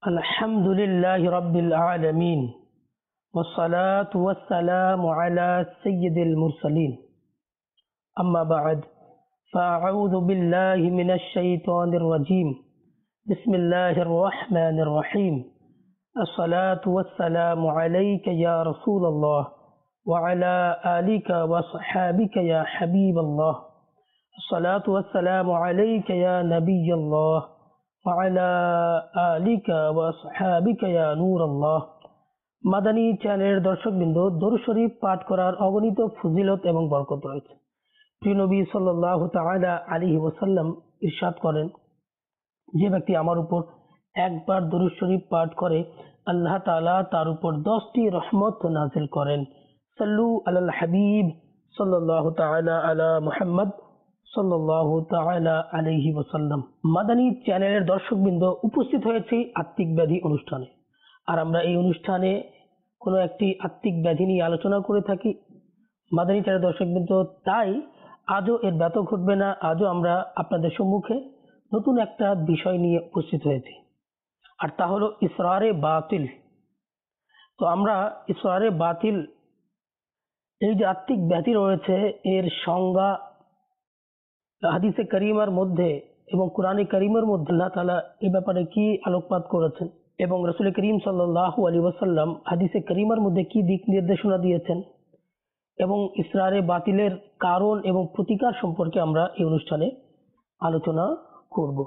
الحمد لله رب العالمين والصلاة والسلام على سيد المرسلين أما بعد فأعوذ بالله من الشيطان الرجيم بسم الله الرحمن الرحيم الصلاة والسلام عليك يا رسول الله وعلى آلك وصحابك يا حبيب الله الصلاة والسلام عليك يا نبي الله وعلى آلك وصحابك يا نور الله মাদানী চ্যানেলের দর্শকবৃন্দ, দরুদ শরীফ পাঠ করার অগণিত ফজিলত এবং বরকত রয়েছে। প্রিয় নবী সাল্লাল্লাহু তাআলা আলাইহি ওয়াসাল্লাম ইরশাদ করেন, যে ব্যক্তি আমার উপর একবার দরুদ শরীফ পাঠ করে আল্লাহ তাআলা তার উপর 10টি রহমত নাযিল করেন। সাল্লু আলাল হাবিব সাল্লাল্লাহু তাআলা আলা মুহাম্মদ সাল্লাল্লাহু তাআলা আলাইহি ওয়াসাল্লাম। মাদানী চ্যানেলের দর্শকবৃন্দ, উপস্থিত হয়েছে আত্মিক ব্যাধি অনুষ্ঠানে। আর আমরা এই অনুষ্ঠানে কোনো একটি আত্মিক ব্যাধি নিয়ে আলোচনা করে থাকি মাদানী চ্যানেলের দর্শকবৃন্দ। তাই আজও এর ব্যত ঘটবে না। আজও আমরা আপনাদের সম্মুখে নতুন একটা বিষয় নিয়ে উপস্থিত হয়েছি, আর তা হলো ইসরারে বাতিল। তো আমরা ইসরারে বাতিল, এই যে আত্মিক ব্যাধি রয়েছে, এর সংজ্ঞা হাদিসে কারিমার মধ্যে এবং কোরআনে কারিমের মধ্যে আল্লাহ তাআলা এই ব্যাপারে কি আলোকপাত করেছেন এবং রাসূল করিম সাল্লাল্লাহু আলাইহি ওয়াসাল্লাম হাদিসে কারিমার মধ্যে কি দিক নির্দেশনা দিয়েছেন এবং ইসরারে বাতিলের কারণ এবং প্রতিকার সম্পর্কে আমরা এই অনুষ্ঠানে আলোচনা করব।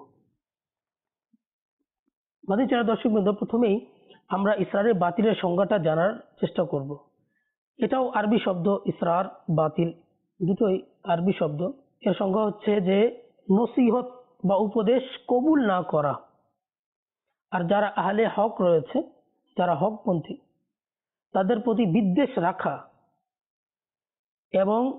মাদানী চ্যানেলের দর্শকবৃন্দ, প্রথমেই আমরা ইসরারে বাতিলের সংজ্ঞাটা জানার চেষ্টা করব। এটাও আরবি শব্দ, ইসরার বাতিল দুটোই আরবি শব্দ। এর সংজ্ঞা হচ্ছে যে নসিহত বা উপদেশ কবুল না করা, আর যারা আহলে হক রয়েছে, যারা হকপন্থী, তাদের প্রতি বিদ্বেষ রাখা এবং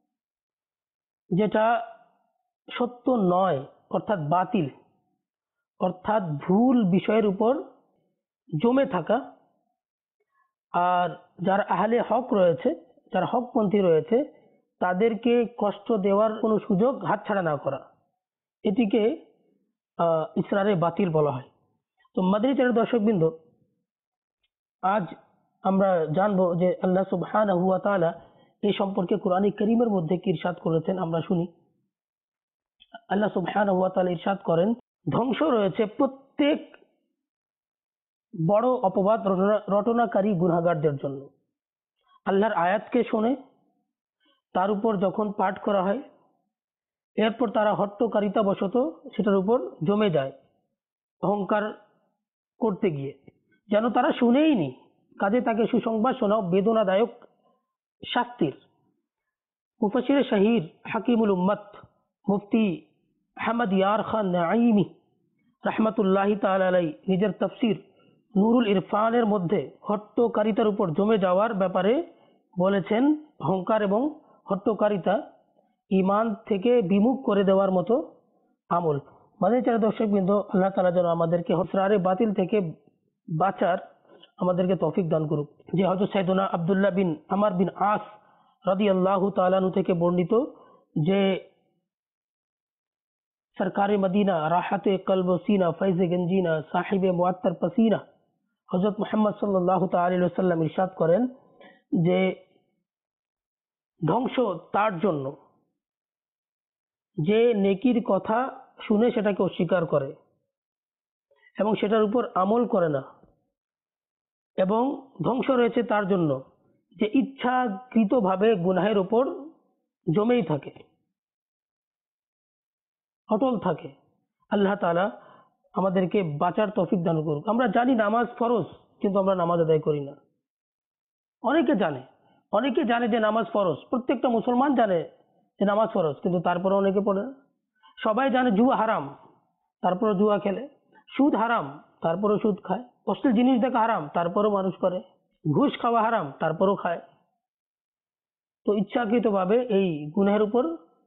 যেটা সত্য নয় অর্থাৎ বাতিল, অর্থাৎ ভুল বিষয়ের উপর জমে থাকা। আর যারা আহলে হক রয়েছে, যারা হকপন্থী রয়েছে, তাদেরকে কষ্ট দেওয়ার কোনো সুযোগ হাতছাড়া না করা, এটিকে ইসরারে বাতিল বলা হয়। তো মাদানী চ্যানেলের দর্শকবৃন্দ, আজ আমরা জানবো যে আল্লাহ সুবহানাহু ওয়া তাআলা এই সম্পর্কে কোরআনে কারীমের মধ্যে কি ইরশাদ করেছেন। আমরা শুনি, আল্লাহ সুবহানাহু ওয়া তাআলা ইরশাদ করেন, ধ্বংস রয়েছে প্রত্যেক বড় অপবাদ রটনাকারী গুনাহগারদের জন্য। আল্লাহর আয়াতকে শোনে, তার উপর যখন পাঠ করা হয়, এরপর তারা হট্টকারিতা বশত সেটার উপর জমে যায় অহংকার করতে গিয়ে, যেন তারা শুনেই নি, কাজে তাকে সুসংবাদ শোনাও বেদনাদায়ক শাস্তির। মুফাসসিরে শাহির হাকিমুল উম্মত মুফতি আহমদ ইয়ার খান নাঈমি রাহমাতুল্লাহি তাআলা আলাইহি নিজের তাফসীর নুরুল ইরফানের মধ্যে হট্টকারিতার উপর জমে যাওয়ার ব্যাপারে বলেছেন, অহংকার এবং হট্টকারিতা ঈমান থেকে বিমুখ করে দেওয়ার মতো আমল। মাদানী চ্যানেলের দর্শকবৃন্দ, আল্লাহ তাআলা যেন আমাদেরকে ইসরারে বাতিল থেকে বাঁচার আমাদেরকে তৌফিক দান করুক। যে হযরত সাইয়েদনা আব্দুল্লাহ বিন আমর বিন আস রাদিয়াল্লাহু তাআলা আনহু থেকে বর্ণিত, যে সরকারে মদিনা, রাহাতে কলব ও সিনা, ফৈজে গঞ্জিনা, সাহিবে মুআত্তার পসিনা, হযরত মুহাম্মদ সাল্লাল্লাহু তাআলা আলাইহি ওয়াসাল্লাম ইরশাদ করেন যে ধ্বংস তার জন্য যে নেকির কথা শুনে সেটাকে অস্বীকার করে এবং সেটার উপর আমল করে না, এবং ধ্বংস রয়েছে তার জন্য যে ইচ্ছাকৃতভাবে গুনাহের উপর জমেই থাকে, অটল থাকে। আল্লাহ তাআলা আমাদেরকে বাঁচার তৌফিক দান করুক। আমরা জানি নামাজ ফরজ, কিন্তু আমরা নামাজ আদায় করি না। অনেকে জানে যে নামাজ ফরজ, প্রত্যেকটা মুসলমান জানে যে নামাজ ফরজ, কিন্তু তারপরে অনেকে পড়ে না। সবাই জানে জুয়া হারাম, তারপরে জুয়া খেলে। সুদ হারাম, তারপরে সুদ খায়। অশ্লীল জিনিস দেখা হারাম, তারপরেও মানুষ করে। ঘুষ খাওয়া হারাম, তারপরেও খায়। তো ইচ্ছাকৃতভাবে এই গুনাহের উপর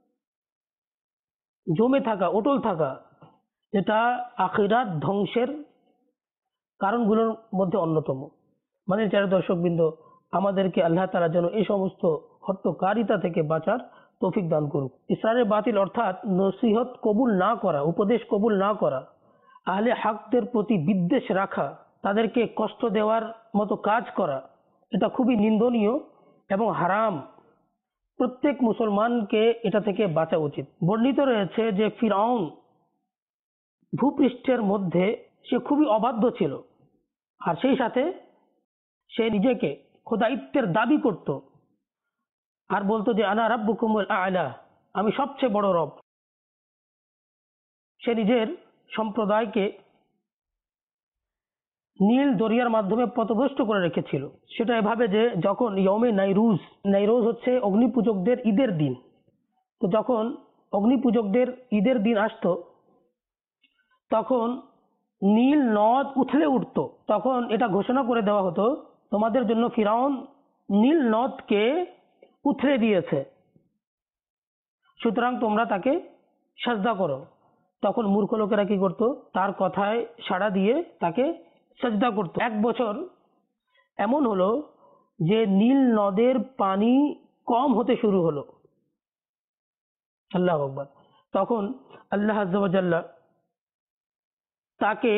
জমে থাকা, অটল থাকা, এটা আখিরাত ধ্বংসের কারণগুলোর মধ্যে অন্যতম। মানে যারা দর্শকবৃন্দ, আমাদেরকে আল্লাহ তাআলা যেন এই সমস্ত হট্টকারিতা থেকে বাঁচার তৌফিক দান করুক। ইসরারে বাতিল অর্থাৎ নসিহত কবুল না করা, উপদেশ কবুল না করা, আহলে হকদের প্রতি বিদ্বেষ রাখা, তাদেরকে কষ্ট দেওয়ার মতো কাজ করা, এটা খুবই নিন্দনীয় এবং হারাম। প্রত্যেক মুসলমানকে এটা থেকে বাঁচা উচিত। বর্ণিত রয়েছে যে ফিরআউন ভূপৃষ্ঠের মধ্যে সে খুবই অবাধ্য ছিল, আর সেই সাথে সে নিজেকে খোদাইত্বের দাবি করত আর বলতো যে আনা রাব্বুকুমুল আ'লা, আমি সবচেয়ে বড় রব। সে নিজের সম্প্রদায়কে নীল দরিয়ার মাধ্যমে পথভ্রষ্ট করে রেখেছিল। সেটা এভাবে যে যখন ইয়মে নাইরুজ, নাইরোজ হচ্ছে অগ্নিপূজকদের ঈদের দিন, তো যখন অগ্নিপূজকদের ঈদের দিন আসতো তখন নীল নদ উথলে উঠতো। তখন এটা ঘোষণা করে দেওয়া হতো, তোমাদের জন্য ফিরাউন নীল নদকে উথলে দিয়েছে, সুতরাং তোমরা তাকে সাজদা করো। তখন মূর্খ লোকেরা কি করতো, তার কথায় সাড়া দিয়ে তাকে সাজদা করতো। 1 বছর এমন হলো যে নীল নদের পানি কম হতে শুরু হলো। আল্লাহু আকবার। তখন আল্লাহ আযজা ওয়া জাল্লা তাকে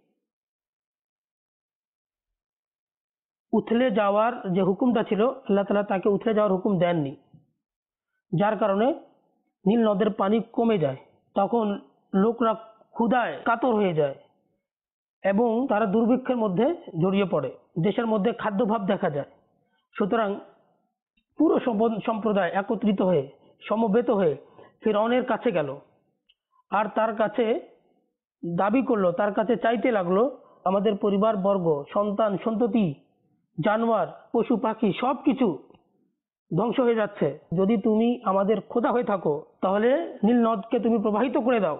উথলে যাওয়ার যে হুকুমটা ছিল, আল্লাহ তাআলা তাকে উথলে যাওয়ার হুকুম দেননি, যার কারণে নীল নদের পানি কমে যায়। তখন লোকরা ক্ষুধায় কাতর হয়ে যায় এবং তারা দুর্ভিক্ষের মধ্যে জড়িয়ে পড়ে, দেশের মধ্যে খাদ্যাভাব দেখা যায়। সুতরাং পুরো সম্প্রদায় একত্রিত হয়ে, সমবেত হয়ে ফিরআউনের কাছে গেল আর তার কাছে দাবি করলো, তার কাছে চাইতে লাগলো, আমাদের পরিবার বর্গ, সন্তান সন্ততি, জানোয়ার, পশু পাখি সবকিছু ধ্বংস হয়ে যাচ্ছে, যদি তুমি আমাদের খোদা হয়ে থাকো তাহলে নীল নদকে তুমি প্রবাহিত করে দাও।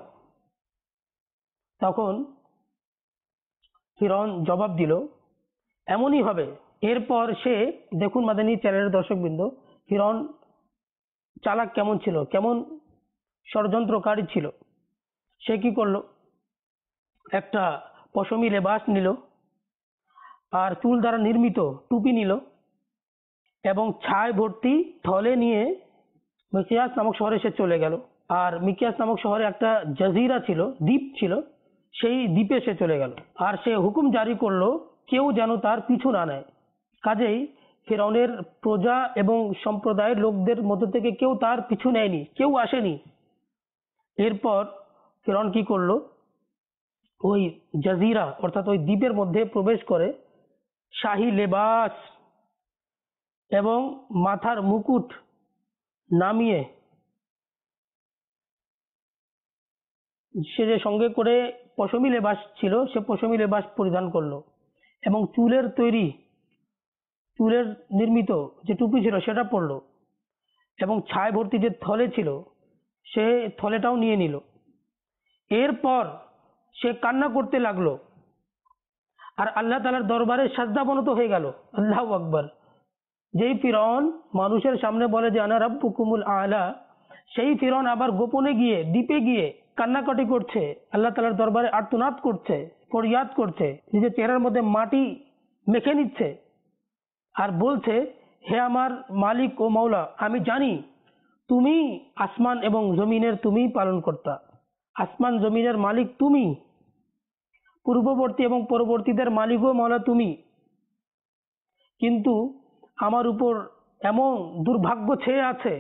তখন ফিরআউন জবাব দিল, এমনই হবে। এরপর সে, দেখুন মাদানী চ্যানেলের দর্শকবৃন্দ, ফিরআউন চালাক কেমন ছিল, কেমন ষড়যন্ত্রকারী ছিল। সে কি করলো, একটা পশমি লেবাস নিল আর চুল দ্বারা নির্মিত টুপি নিল এবং ছাই ভর্তি থলে নিয়ে মিকিয়াস নামক শহরে সে চলে গেল। আর মিকিয়াস নামক শহরে একটা জাজিরা ছিল, দ্বীপ ছিল, সেই দ্বীপে সে চলে গেল। আর সে হুকুম জারি করলো কেউ যেন তার পিছু না নেয়। কাজেই ফিরআউনের প্রজা এবং সম্প্রদায়ের লোকদের মধ্য থেকে কেউ তার পিছু নেয়নি, কেউ আসেনি। এরপর ফিরআউন কি করলো, ওই জাজিরা অর্থাৎ ওই দ্বীপের মধ্যে প্রবেশ করে শাহী লেবাস এবং মাথার মুকুট নামিয়ে সে যে সঙ্গে করে পশমি লেবাস ছিল সে পশমি লেবাস পরিধান করলো এবং চুলের নির্মিত যে টুপি ছিল সেটা পরলো এবং ছাই ভর্তি যে থলে ছিল সে থলেটাও নিয়ে নিল। এরপর সে কান্না করতে লাগলো আর আল্লাহ তাআলার দরবারে সাজদাবনত হয়ে গেল। আল্লাহু আকবার। যেই ফিরআউন মানুষের সামনে বলে যে আনা রাব্বুকুমুল আ'লা, সেই ফিরআউন আবার গোপনে গিয়ে দ্বীপে গিয়ে কান্নাকাটি করছে, আল্লাহ তাআলার দরবারে আর্তনাদ করছে, ফরিয়াদ করছে, নিজের চেহারার মধ্যে মাটি মেখে নিচ্ছে আর বলছে, হে আমার মালিক ও মাওলা, আমি জানি তুমি আসমান এবং জমিনের তুমি পালনকর্তা, আসমান জমিনের মালিক তুমি, পূর্ববর্তী এবং পরবর্তীদের মালিক ও মাওলা তুমি, কিন্তু আমার উপর এমন দুর্ভাগ্য ছেয়ে আছে,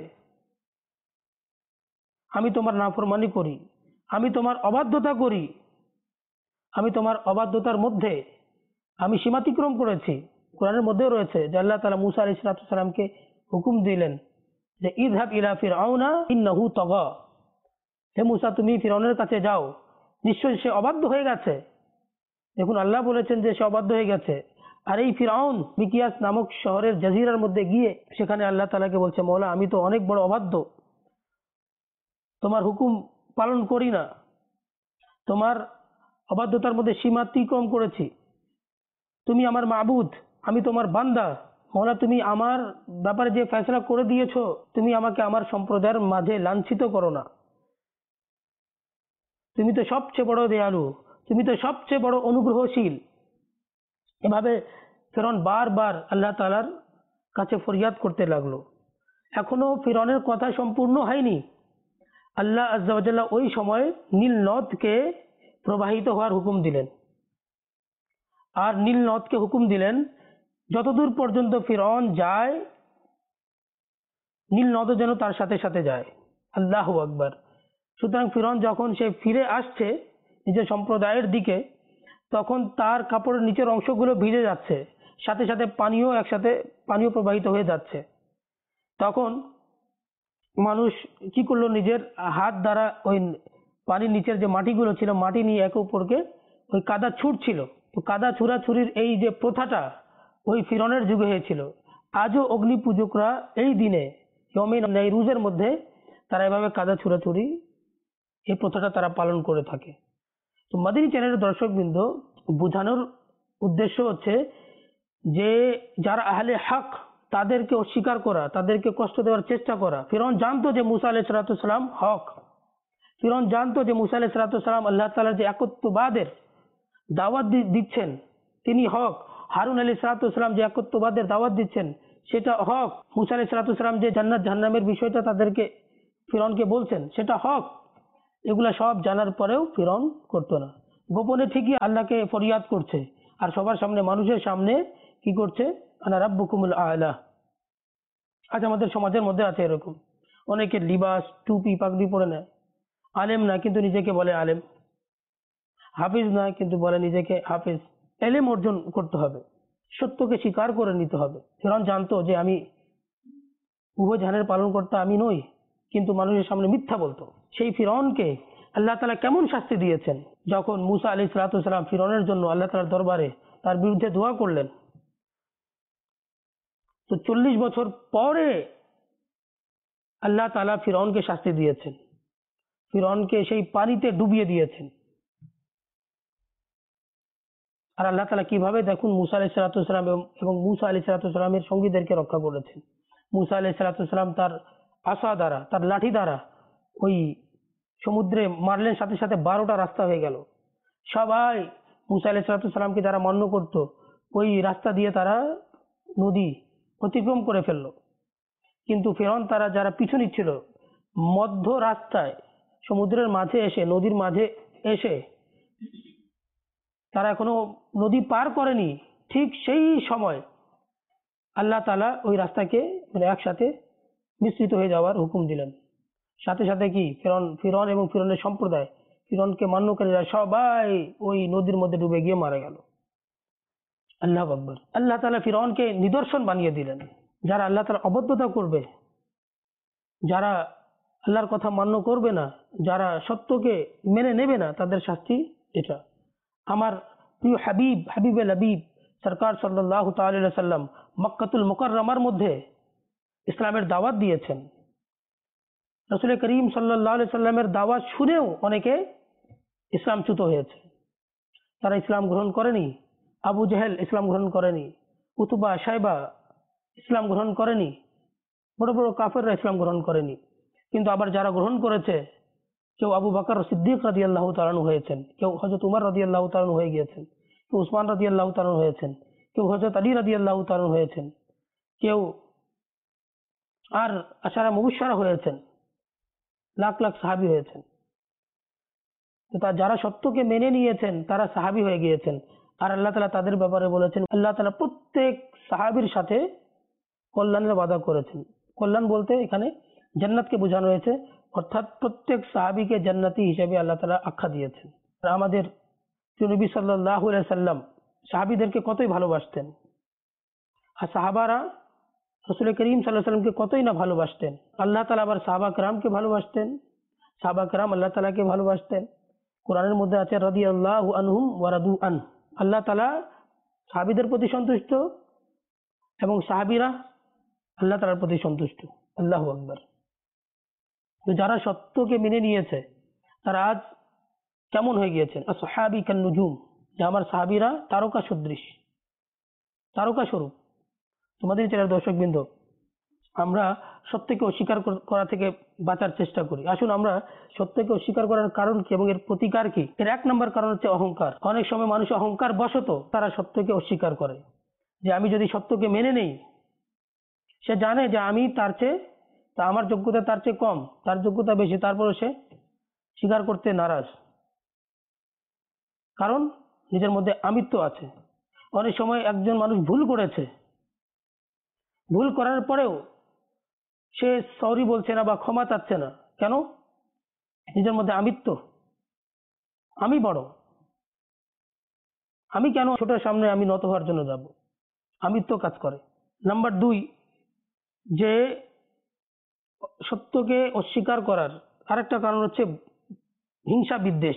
আমি তোমার নাফরমানি করি, আমি তোমার অবাধ্যতা করি, আমি তোমার অবাধ্যতার মধ্যে আমি সীমাতিক্রম করেছি। কোরআনের মধ্যেও রয়েছে যে আল্লাহ তাআলা মুসা আলাইহিস সালামকে হুকুম দিলেন যে ইযহাব ইলা ফিরআউনা ইন্নাহু তাগা, হে মুসা তুমি ফিরআউনের কাছে যাও, নিশ্চয়ই সে অবাধ্য হয়ে গেছে। দেখুন আল্লাহ বলেছেন যে সে অবাধ্য হয়ে গেছে। আর এই ফিরআউন মিকিয়াস নামক শহরের জাজিরার মধ্যে গিয়ে সেখানে আল্লাহ তাআলাকে বলছে, মওলা আমি তো অনেক বড় অবাধ্য, তোমার হুকুম পালন করি না, তোমার অবাধ্যতার মধ্যে সীমাতিক্রম করেছি, তুমি আমার মাবুদ, আমি তোমার বান্দা, মওলা তুমি আমার ব্যাপারে যে ফয়সালা করে দিয়েছো, তুমি আমাকে আমার সম্প্রদায়ের মাঝে লাঞ্ছিত করো না, তুমি তো সবচেয়ে বড় দয়ালু, তুমি তো সবচেয়ে বড় অনুগ্রহশীল। এভাবে ফিরআউন বারবার আল্লাহ তাআলার কাছে ফরিয়াদ করতে লাগলো। এখনো ফিরআউনের কথা সম্পূর্ণ হয়নি। আল্লাহ আযজা ওয়া জাল্লা ওই সময় নীল নদকে প্রবাহিত হওয়ার হুকুম দিলেন, আর নীল নদকে হুকুম দিলেন যতদূর পর্যন্ত ফিরআউন যায় নীল নদও যেন তার সাথে সাথে যায়। আল্লাহু আকবার। সুতরাং ফিরআউন যখন সে ফিরে আসছে নিজের সম্প্রদায়ের দিকে, তখন তার কাপড়ের নিচের অংশগুলো ভিজে যাচ্ছে, সাথে সাথে পানিও প্রবাহিত হয়ে যাচ্ছে। তখন মানুষ কি করলো, নিজের হাত দ্বারা ওই পানির নিচের যে মাটিগুলো ছিল মাটি নিয়ে একে অপরকে ওই কাদা ছুঁড়ছিল। তো কাদা ছুড়াছুড়ির এই যে প্রথাটা ওই ফিরআউনের যুগে হয়েছিল। আজও অগ্নি পূজকরা এই দিনে ইয়মে নৈরুজের মধ্যে তারা এভাবে কাদা ছুড়াছুড়ি এই প্রথাটা তারা পালন করে থাকে। তো মাদানী চ্যানেলের দর্শকবৃন্দ, বোঝানোর উদ্দেশ্য হচ্ছে যে যারা আহলে হক তাদেরকে অস্বীকার করা, তাদেরকে কষ্ট দেওয়ার চেষ্টা করা। ফিরআউন জানতো যে মুসা আলাইহিস সালাম হক, ফিরআউন জানতো যে মুসা আলাইহিস সালাম আল্লাহ তাআলার যে একত্ববাদের দাওয়াত দিচ্ছেন তিনি হক, হারুন আলাইহিস সালাম যে একত্ববাদের দাওয়াত দিচ্ছেন সেটা হক, মুসা আলাইহিস সালাম যে জান্নাত জাহান্নামের বিষয়টা তাদেরকে ফিরআউনকে বলছেন সেটা হক। এগুলা সব জানার পরেও ফিরআউন করতো না, গোপনে ঠিকই আল্লাহকে ফরিয়াদ করছে, আর সবার সামনে মানুষের সামনে কি করছে, আনা রাব্বুকুমুল আ'লা। আজ আমাদের সমাজের মধ্যে আছে এরকম, অনেকে লিবাস টুপি পাগড়ি পরে নেয়, আলেম না কিন্তু নিজেকে বলে আলেম, হাফিজ না কিন্তু বলে নিজেকে হাফিজ। এলেম অর্জন করতে হবে, সত্যকে স্বীকার করে নিতে হবে। ফিরআউন জানতো যে আমি জাহানের পালন করতে আমি নই, কিন্তু মানুষের সামনে মিথ্যা বলতো। সেই ফিরআউনকে আল্লাহ তাআলা কেমন শাস্তি দিয়েছেন, যখন মুসা আলাইহিস সালাম ফিরআউনের জন্য আল্লাহ তাআলার দরবারে তার বিরুদ্ধে দোয়া করলেন, তো 40 বছর পরে আল্লাহ তাআলা ফিরআউনকে শাস্তি দিয়েছেন, ফিরআউনকে সেই পানিতে ডুবিয়ে দিয়েছেন। আর আল্লাহ তাআলা কিভাবে দেখুন মুসা আলাইহিস সালাম এবং মুসা আলাইহিস সালামের সঙ্গীদেরকে রক্ষা করেছেন। মুসা আলাইহিস সালাম তার আসা দ্বারা, তার লাঠি দ্বারা ওই সমুদ্রে মারলেন, সাথে সাথে 12টা রাস্তা হয়ে গেল। সবাই মুসা আলাইহিস সালামকে যারা মান্য করত ওই রাস্তা দিয়ে তারা নদী অতিক্রম করে ফেললো। কিন্তু ফিরআউন তারা যারা পিছু নিচ্ছিল মধ্য রাস্তায় সমুদ্রের মাঝে এসে, নদীর মাঝে এসে তারা এখনো নদী পার করেনি, ঠিক সেই সময় আল্লাহ তাআলা ওই রাস্তাকে মানে একসাথে মিশ্রিত হয়ে যাওয়ার হুকুম দিলেন। সাথে সাথে কি ফিরআউন এবং ফিরআউনের সম্প্রদায়, ফিরআউনকে মান্যকারীরা সবাই ওই নদীর মধ্যে ডুবে গিয়ে মারা গেল। আল্লাহু আকবার। আল্লাহ তাআলা ফিরআউনকে নিদর্শন বানিয়ে দিলেন। যারা আল্লাহ তাআলার অবদ্ধতা করবে, যারা আল্লাহর কথা মান্য করবে না, যারা সত্যকে মেনে নেবে না, তাদের শাস্তি এটা। আমার প্রিয় হাবিবে লবিব সরকার সাল্লাল্লাহু তাআলা আলাইহি ওয়াসাল্লাম মক্কাতুল মুকাররমার মধ্যে ইসলামের দাওয়াত দিয়েছেন। রাসূল করিম সাল্লাল্লাহু আলাইহি সাল্লামের দাওয়াত শুনেও অনেকে ইসলামচ্যুত হয়েছে, তারা ইসলাম গ্রহণ করেনি। আবু জেহেল ইসলাম গ্রহণ করেনি, উতবা সাইবা ইসলাম গ্রহণ করেনি, বড় বড় কাফেররা ইসলাম গ্রহণ করেনি। কিন্তু আবার যারা গ্রহণ করেছে, কেউ আবু বকর সিদ্দিক রাদিয়াল্লাহু তাআলা আনহু হয়েছেন, কেউ হযরত উমর রাদিয়াল্লাহু তাআলা আনহু হয়ে গিয়েছেন, কেউ উসমান রাদিয়াল্লাহু তাআলা আনহু হয়েছেন, কেউ হযরত আলী রাদিয়াল্লাহু তাআলা আনহু হয়েছেন, কেউ আর আশারা মুবাশশারা হয়েছেন, লাখ লাখ সাহাবী হয়েছেন। তো যারা সত্যকে মেনে নিয়েছেন তারা সাহাবী হয়ে গিয়েছেন। আর আল্লাহ তাআলা তাদের ব্যাপারে বলেছেন, আল্লাহ তাআলা প্রত্যেক সাহাবীর সাথে কল্যাণের ওয়াদা করেছেন। কল্যাণ বলতে এখানে জান্নাতকে বোঝানো হয়েছে, অর্থাৎ প্রত্যেক সাহাবীকে জান্নাতি হিসেবে আল্লাহ তাআলা আখ্যা দিয়েছেন। আর আমাদের নবী সাল্লাল্লাহু আলাইহি সাল্লাম সাহাবীদেরকে কতই ভালোবাসতেন, আর সাহাবারা রাসূল করিম সাল্লাল্লাহু আলাইহি সাল্লামকে কতই না ভালোবাসতেন। আল্লাহ তাআলা আবার সাহাবা কেরামকে ভালোবাসতেন, সাহাবা কেরাম আল্লাহ তাআলাকে ভালোবাসতেন। কোরআনের মধ্যে আছে রাদিয়াল্লাহু আনহুম ওয়া রাদু আন। আল্লাহ তাআলা সাহাবীদের প্রতি সন্তুষ্ট এবং সাহাবীরা আল্লাহ তাআলার প্রতি সন্তুষ্ট। আল্লাহু আকবার। তো যারা সত্যকে মেনে নিয়েছে তারা আজ কেমন হয়ে গিয়েছেন, আসহাবি কান নুজুম, যে আমার সাহাবীরা তারকা সদৃশ, তারকা স্বরূপ। তোমাদের চ্যানেলের দর্শকবৃন্দ, আমরা সত্যকে অস্বীকার করা থেকে বাঁচার চেষ্টা করি। আসুন আমরা সত্যকে অস্বীকার করার কারণ কি এবং এর প্রতিকার কি। এর 1 নম্বর কারণ হচ্ছে অহংকার। অনেক সময় মানুষ অহংকার বশত তারা সত্যকে অস্বীকার করে, যে আমি যদি সত্যকে মেনে নেই, সে জানে যে আমি তার চেয়ে, তা আমার যোগ্যতা তার চেয়ে কম, তার যোগ্যতা বেশি, তারপরে সে স্বীকার করতে নারাজ। কারণ নিজের মধ্যে আমিত্ব আছে। অনেক সময় একজন মানুষ ভুল করেছে, ভুল করার পরেও সে সরি বলছে না বা ক্ষমা চাচ্ছে না। কেন? নিজের মধ্যে আমিত্ব, আমি বড়, আমি কেন ছোটের সামনে আমি নত হওয়ার জন্য যাব, আমিত্ব কাজ করে। নাম্বার 2, যে সত্যকে অস্বীকার করার আরেকটা কারণ হচ্ছে হিংসা বিদ্বেষ।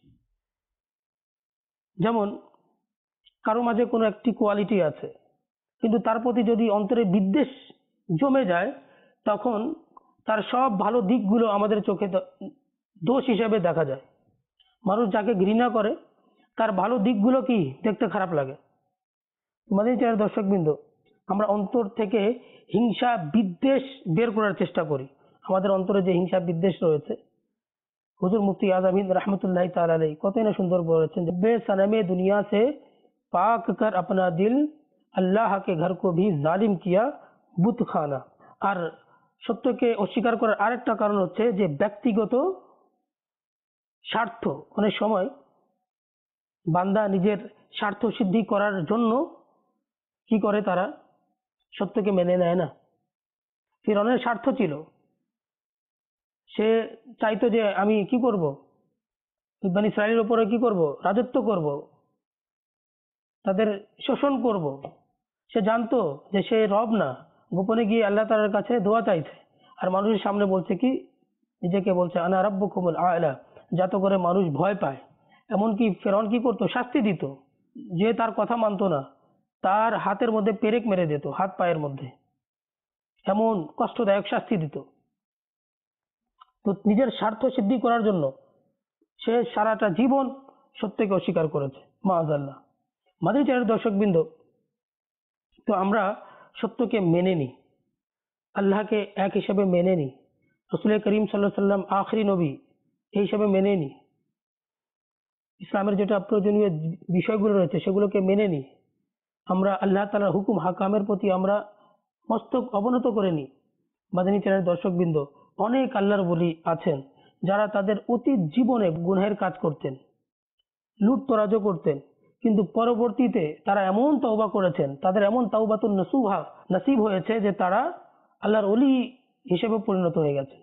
যেমন কারো মাঝে কোনো একটি কোয়ালিটি আছে, কিন্তু তার প্রতি যদি অন্তরে বিদ্বেষ জমে যায়, তখন তার সব ভালো দিকগুলো আমাদের চোখে দোষ হিসেবে দেখা যায়। মানুষ যাকে ঘৃণা করে তার ভালো দিকগুলো কি দেখতে খারাপ লাগে। আমাদের চ্যানেল দর্শকবৃন্দ, আমরা অন্তর থেকে হিংসা বিদ্বেষ বের করার চেষ্টা করি। আমাদের অন্তরে যে হিংসা বিদ্বেষ রয়েছে, হুজুর মুফতি আজম হিন্দ रहमतुल्लाह ताला अलैह কতই না সুন্দর বলেছেন, बेसनमे दुनिया से पाक कर अपना दिल अल्लाह के घर को भी जालिम किया बुत खाना। আর সত্যকে অস্বীকার করার আরেকটা কারণ হচ্ছে যে ব্যক্তিগত স্বার্থ। অনেক সময় বান্দা নিজের স্বার্থ সিদ্ধি করার জন্য কি করে, তারা সত্যকে মেনে নেয় না। ফিরআউনের স্বার্থ ছিল, সে চাইতো যে আমি কি করব, বনী ইসরাইলের উপরে কি করব, রাজত্ব করব, তাদের শোষণ করব। সে জানতো যে সে রব না, গোপনে গিয়ে আল্লাহ তাআলার কাছে দোয়া চাইছে, আর মানুষের সামনে বলছে কি, নিজেকে বলছে আনা রাব্বুকুমুল আ'লা, যাতে করে মানুষ ভয় পায়। এমনকি ফিরআউন কি করতো, শাস্তি দিত। যে তার কথা মানতো না তার হাতের মধ্যে পেরেক মেরে দিত, হাত পায়ের মধ্যে, এমন কষ্টদায়ক শাস্তি দিত। তো নিজের স্বার্থ সিদ্ধি করার জন্য সে সারাটা জীবন সত্যকে অস্বীকার করেছে, মাআযাল্লাহ। মাদানী চ্যানেলের দর্শকবৃন্দ, তো আমরা সত্যকে মেনে নিই, আল্লাহকে এক হিসেবে মেনে নিই, রাসূল করিম সাল্লাল্লাহু আলাইহি সাল্লাম আখেরি নবী এই হিসেবে মেনে নিই, ইসলামের যেটা প্রয়োজনীয় বিষয়গুলো রয়েছে সেগুলোকে মেনে নিই। আমরা আল্লাহ তাআলার হুকুম হাকামের প্রতি আমরা মস্তক অবনত করে নিই। মাদানী চ্যানেলের দর্শকবৃন্দ, অনেক আল্লাহর ওলি আছেন যারা তাদের অতীত জীবনে গুনাহের কাজ করতেন, লুটতরাজও করতেন, কিন্তু পরবর্তীতে তারা এমন তওবা করেছেন, তাদের এমন তাওবাতুন নসুহা নসিব হয়েছে যে তারা আল্লাহর ওলি হিসেবে পরিণত হয়ে গেছে।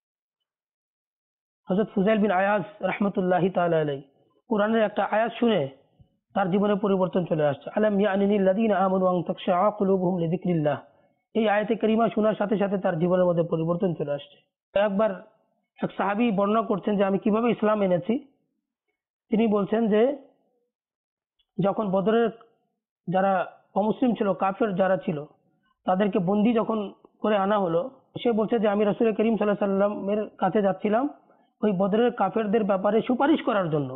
হযরত ফুজাইল বিন আয়াজ রাহমাতুল্লাহি তাআলা আলাইহি কোরআনের একটা আয়াত শুনে তার জীবনে পরিবর্তন চলে আসছে। আলাম ইয়ানিল লাযিনা আমানু আন তাখশা কুলুবুহুম লিযিকরিল্লাহ, এই আয়াতে কারিমা শোনার সাথে সাথে তার জীবনের মধ্যে পরিবর্তন চলে আসছে। একবার এক সাহাবী বর্ণনা করছেন যে আমি কিভাবে ইসলাম এনেছি। তিনি বলছেন যে যখন বদরের যারা অমুসলিম ছিল, কাফের যারা ছিল, তাদেরকে বন্দী যখন করে আনা হলো, সে বলছে যে আমি রাসূল করিম সাল্লাল্লাহু আলাইহি সাল্লামের কাছে যাচ্ছিলাম ওই বদরের কাফেরদের ব্যাপারে সুপারিশ করার জন্য।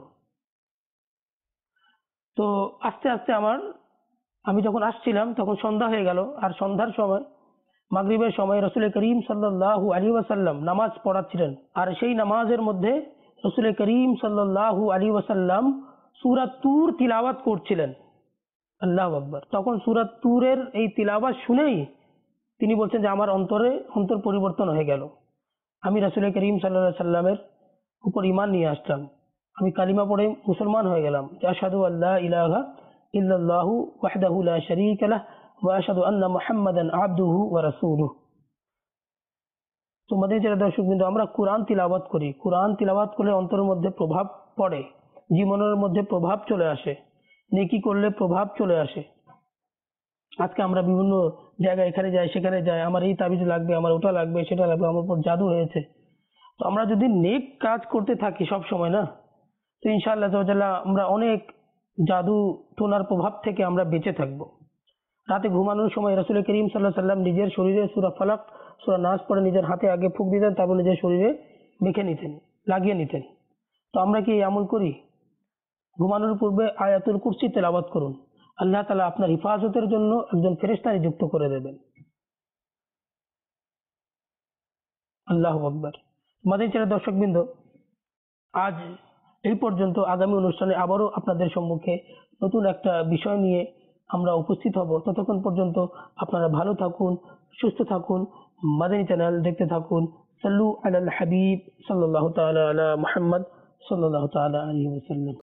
তো আস্তে আস্তে আমি যখন আসছিলাম তখন সন্ধ্যা হয়ে গেল, আর সন্ধ্যার সময় মাগরিবের সময় রাসূল করিম সাল্লাল্লাহু আলাইহি ওয়াসাল্লাম নামাজ পড়াচ্ছিলেন, আর সেই নামাজের মধ্যে রাসূল করিম সাল্লাল্লাহু আলাইহি ওয়াসাল্লাম সূরা তূর তিলাওয়াত করছিলেন। আল্লাহু আকবার। তখন সূরা তূরের এই তিলাওয়াত শুনেই তিনি বলছেন যে আমার অন্তর পরিবর্তন হয়ে গেল। আমি রাসূল করিম সাল্লাল্লাহু আলাইহি সাল্লামের উপর ঈমান নিয়ে আসলাম, আমি কালিমা পড়ে মুসলমান হয়ে গেলাম। আশহাদু আল্লা ইলাহা ইল্লাল্লাহু ওয়াহদাহু লা শারীকা লাহ ওয়া আশহাদু আন্না মুহাম্মাদান আবদুহু ওয়া রাসূলুহু। তোমাদের যারা দর্শকবৃন্দ, আমরা কোরআন তিলাওয়াত করি, কোরআন তিলাওয়াত করলে অন্তরের মধ্যে প্রভাব পড়ে, জীবনের মধ্যে প্রভাব চলে আসে, নেকি করলে প্রভাব চলে আসে। আজকে আমরা বিভিন্ন জায়গায় এখানে যাই সেখানে যাই, আমার এই তাবিজ লাগবে, আমার ওটা লাগবে, সেটা লাগবে, আমার উপর জাদু হয়েছে। তো আমরা যদি নেক কাজ করতে থাকি সব সময় না, তো ইনশাআল্লাহ তাআলা আমরা অনেক জাদু টোনার প্রভাব থেকে আমরা বেঁচে থাকবো। রাতে ঘুমানোর সময় রাসূল করিম সাল্লাল্লাহু আলাইহি সাল্লাম নিজের শরীরে সূরা ফালাক সূরা নাস পড়ে নিজের হাতে আগে ফুঁক দিতেন, তারপর নিজের শরীরে মেখে নিতেন, লাগিয়ে নিতেন। তো আমরা কি আমল করি? ঘুমানোর পূর্বে আয়াতুল কুরসি তেলাওয়াত করুন, আল্লাহ তাআলা আপনার হিফাজতের জন্য একজন ফেরেশতা নিযুক্ত করে দেবেন। আল্লাহু আকবার। মাদানী চ্যানেলের দর্শকবৃন্দ, আজ এই পর্যন্ত। আগামী অনুষ্ঠানে আবারও আপনাদের সম্মুখে নতুন একটা বিষয় নিয়ে আমরা উপস্থিত হব। ততক্ষণ পর্যন্ত আপনারা ভালো থাকুন, সুস্থ থাকুন, মাদানী চ্যানেল দেখতে থাকুন। সাল্লু আলাল হাবিব সাল্লাল্লাহু তাআলা আলা মুহাম্মদ সাল্লাল্লাহু তাআলা আলাইহি ওয়াসাল্লাম।